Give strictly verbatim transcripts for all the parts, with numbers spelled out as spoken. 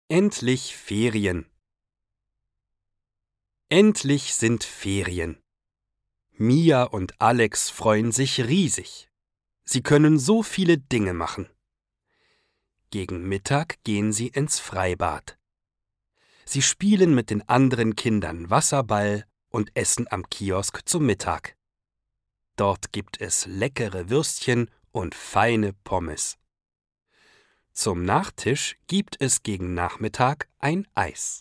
Endlich Ferien. Endlich sind Ferien. Mia und Alex freuen sich riesig. Sie können so viele Dinge machen. Gegen Mittag gehen sie ins Freibad. Sie spielen mit den anderen Kindern Wasserball und essen am Kiosk zum Mittag. Dort gibt es leckere Würstchen und feine Pommes. Zum Nachtisch gibt es gegen Nachmittag ein Eis.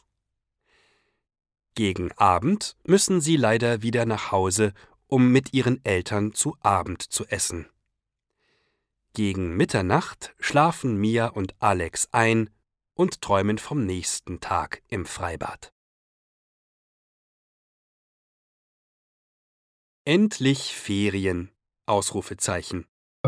Gegen Abend müssen sie leider wieder nach Hause, um mit ihren Eltern zu Abend zu essen. Gegen Mitternacht schlafen Mia und Alex ein und träumen vom nächsten Tag im Freibad. Endlich Ferien! Ausrufezeichen.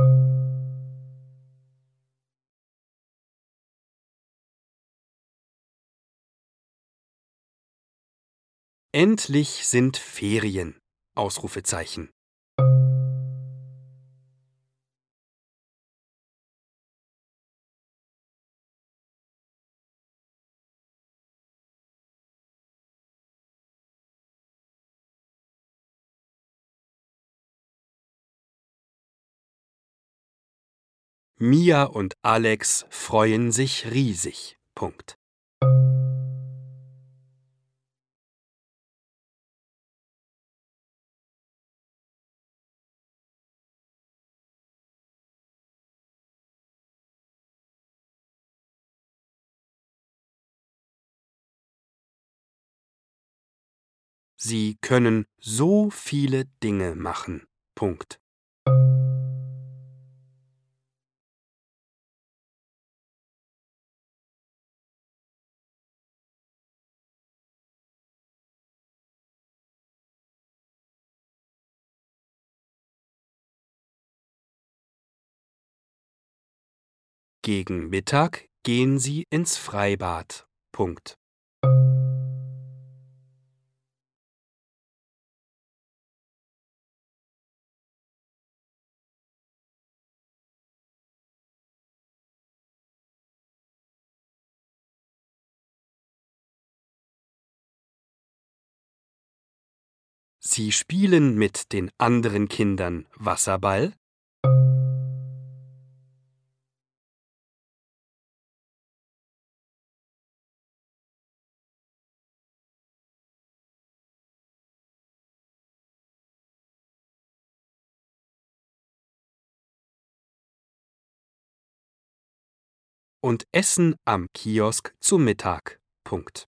Endlich sind Ferien! Ausrufezeichen. Mia und Alex freuen sich riesig. Punkt. Sie können so viele Dinge machen. Punkt. Gegen Mittag gehen sie ins Freibad. Punkt. Sie spielen mit den anderen Kindern Wasserball. Und essen am Kiosk zu Mittag. Punkt.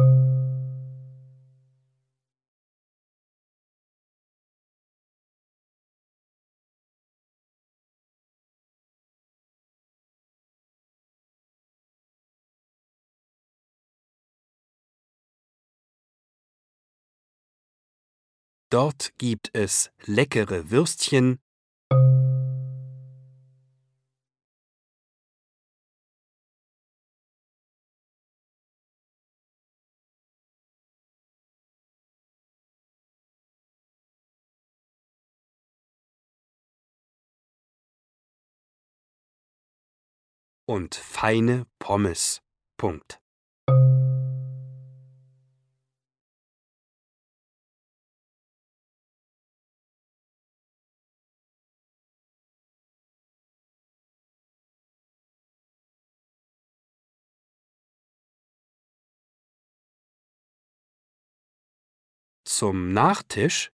Dort gibt es leckere Würstchen und feine Pommes. Punkt. Zum Nachtisch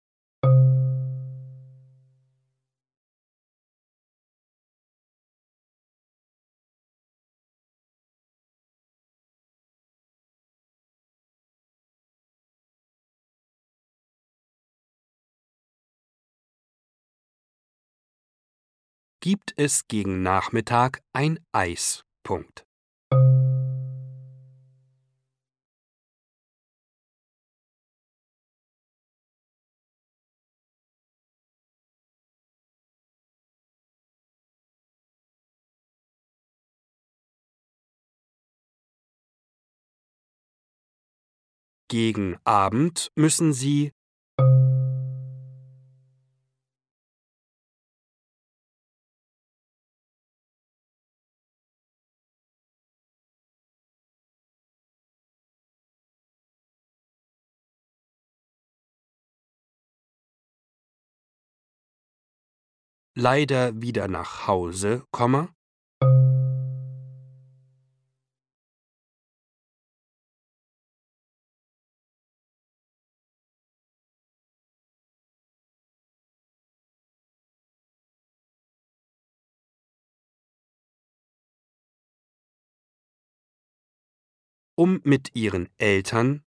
gibt es gegen Nachmittag ein Eis. Punkt. Gegen Abend müssen sie leider wieder nach Hause, Komma, um mit ihren Eltern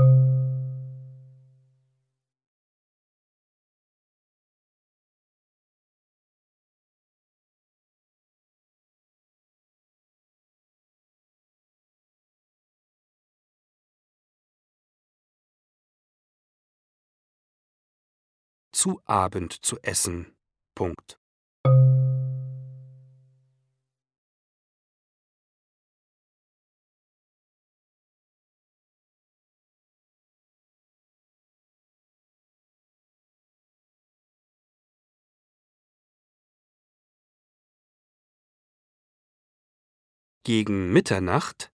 zu Abend zu essen. Punkt. Gegen Mitternacht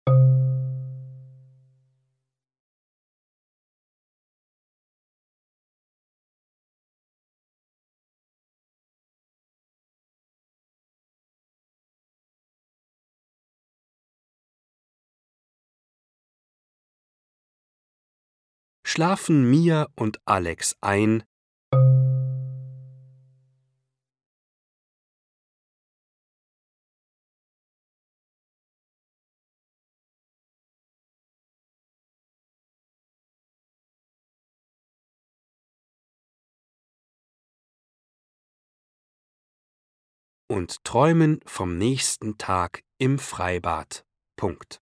schlafen Mia und Alex ein, und träumen vom nächsten Tag im Freibad. Punkt.